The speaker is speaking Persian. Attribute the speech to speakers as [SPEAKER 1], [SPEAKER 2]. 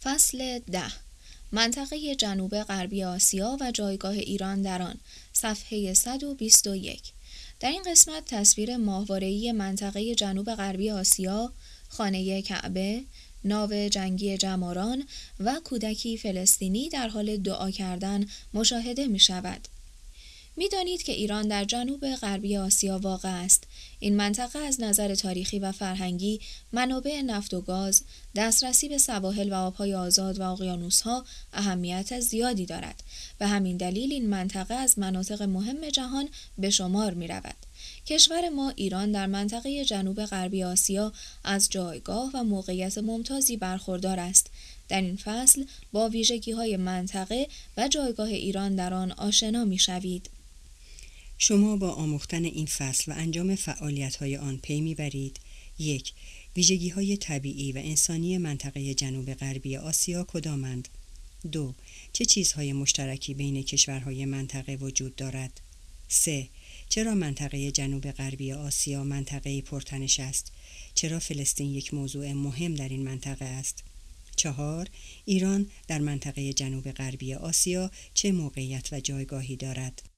[SPEAKER 1] فصل 10. منطقه جنوب غربی آسیا و جایگاه ایران در آن. صفحه 121. در این قسمت تصویر ماهواره‌ای منطقه جنوب غربی آسیا، خانه کعبه، ناو جنگی جماران و کودکی فلسطینی در حال دعا کردن مشاهده می شود. می دانید که ایران در جنوب غربی آسیا واقع است. این منطقه از نظر تاریخی و فرهنگی، منابع نفت و گاز، دسترسی به سواحل و آبهای آزاد و اقیانوس‌ها اهمیت زیادی دارد. به همین دلیل این منطقه از مناطق مهم جهان به شمار می رود. کشور ما ایران در منطقه جنوب غربی آسیا از جایگاه و موقعیت ممتازی برخوردار است. در این فصل با ویژگی‌های منطقه و جایگاه ایران در آن آشنا می‌شوید.
[SPEAKER 2] شما با آموختن این فصل و انجام فعالیت‌های آن پی می‌برید: 1. ویژگی‌های طبیعی و انسانی منطقه جنوب غربی آسیا کدامند؟ 2. چه چیزهای مشترکی بین کشورهای منطقه وجود دارد؟ 3. چرا منطقه جنوب غربی آسیا منطقه پرتنش است؟ چرا فلسطین یک موضوع مهم در این منطقه است؟ 4. ایران در منطقه جنوب غربی آسیا چه موقعیت و جایگاهی دارد؟